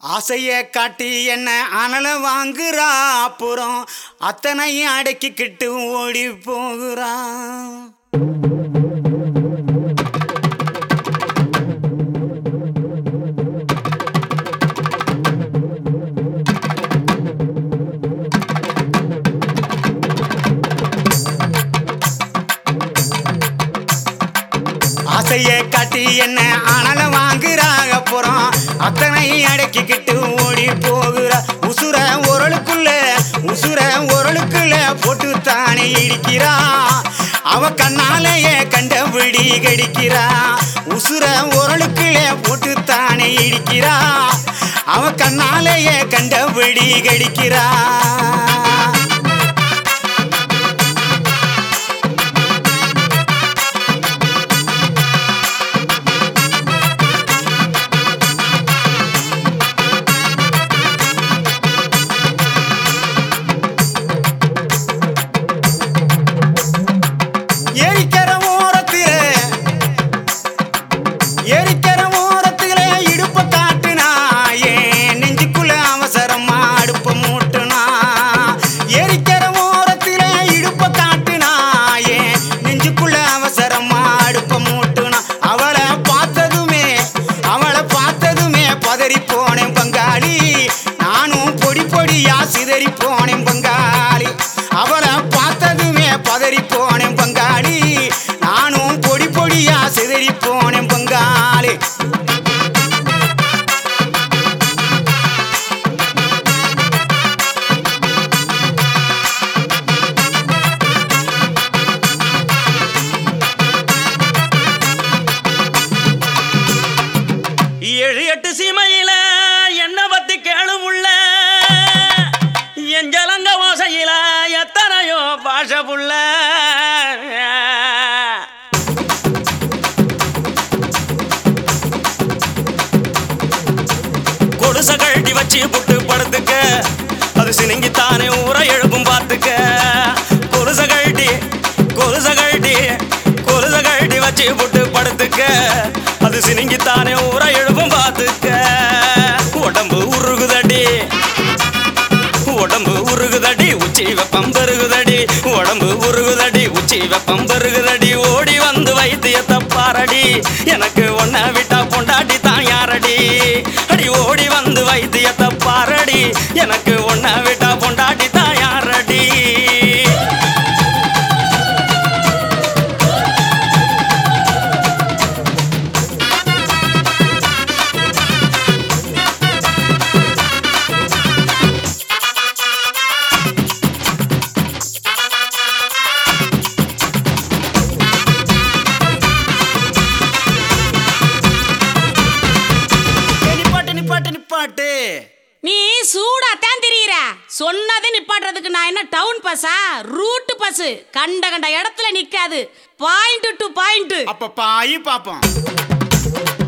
ஆசைய காட்டி என்ன அனல வாங்குறா, அப்புறம் அத்தனையும் அடக்கிக்கிட்டு ஓடி போகிறான். ஆசைய காட்டி என்ன அனல வாங்குறாங்க, அப்புறம் அத்தனை அடக்கிக்கிட்டு ஓடி போகிறா. உசுர உரலுக்குள்ள போட்டு தானே இடிக்கிறா. அவ கண்ணாலேயே கண்டபடி கடிக்கிறா. உசுர உரலுக்குள்ள போட்டு தானே இடிக்கிறா. அவ கண்ணாலேயே கண்டபடி கடிக்கிறா. எரிக்கிற ஓரத்தில இடுப்ப காட்டுனா, ஏன் நெஞ்சுக்குள்ள அவசரமா அடுப்ப மூட்டுனா. எரிக்கிற ஓரத்தில இடுப்ப காட்டுனா, ஏன் நெஞ்சுக்குள்ள அவசரமா அடுப்ப மூட்டுனா. அவளை பார்த்ததுமே பதறி போனேன் பங்காளி. நானும் பொடி பொடியா சிதறி போனேன் பங்காளி. அவளை பார்த்ததுமே பதறி போனேன் பங்காளி. நானும் பொடி பொடியா சிதறி போனேன் பங்காளி. ஏழு எட்டு சீமையில என்ன பத்தி கேளும் உள்ள எஞ்சலங்க ஓசையில எத்தனையோ பாஷ புள்ள. கொலுச கழட்டி வச்சு புட்டு படுத்துக்க, அது சினுங்கித்தானே ஊரை எழுப்பும் பார்த்துக்க. கொலுச கழட்டி வச்சு புட்டு படுத்துக்க, அது சினுங்கித்தானே ஊரை எழுப்பும் பார்த்துக்க. உடம்பு உருகுதடி உச்சி வெப்பம் பெருகுதடி. உடம்பு உருகுதடி உச்சி வெப்பம் பெருகுதடி. ஓடி வந்து வைத்தியத்தை பாரடி, எனக்கு ஒன்ன விட்டா பொண்டாட்டி தான் யாரடி. அடி ஓடி வந்து வைத்தியத்தை பாரடி, எனக்கு ஒன்ன விட்டா பொண்டாட்டி தான் யாரடி. நிப்பாட்டு. நீ சூடாத்தான் தெரியுற. சொன்னது நிப்பாட்டுறதுக்கு நான் என்ன டவுன் பஸ்ஸா? Route bus. கண்ட இடத்துல நிக்காது. Point to point. அப்ப பாய் பாப்போம்.